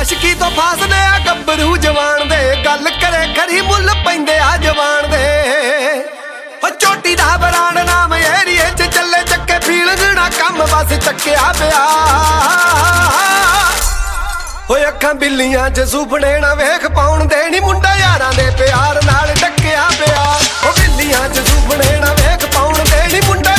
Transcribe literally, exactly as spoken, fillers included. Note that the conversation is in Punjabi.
ਆਸ਼ਕੀ ਤੋਂ ਫਾਸਦੇ ਆ ਗੱਭਰੂ ਜਵਾਨ ਦੇ, ਗੱਲ ਕਰੇ ਖਰੀ ਮੁੱਲ ਪੈਂਦੇ ਆ ਜਵਾਨ ਦੇ। ਹੋ ਝੋਟੀ ਦਾ ਬਰਾੜ ਨਾਮ ਏਰੀਏ ਚ ਚੱਲੇ, ਚੱਕੇ ਫੀਲਿੰਗ ਨਾ ਕੰਮ ਬਸ ਚੱਕਿਆ ਪਿਆ। ਹੋਏ ਅੱਖਾਂ ਬਿੱਲੀਆਂ ਚ ਸੁਪਨੇ ਨਾ ਵੇਖ ਪਾਉਣ ਦੇ ਨੀ, ਮੁੰਡਾ ਯਾਰਾਂ ਦੇ ਪਿਆਰ ਨਾਲ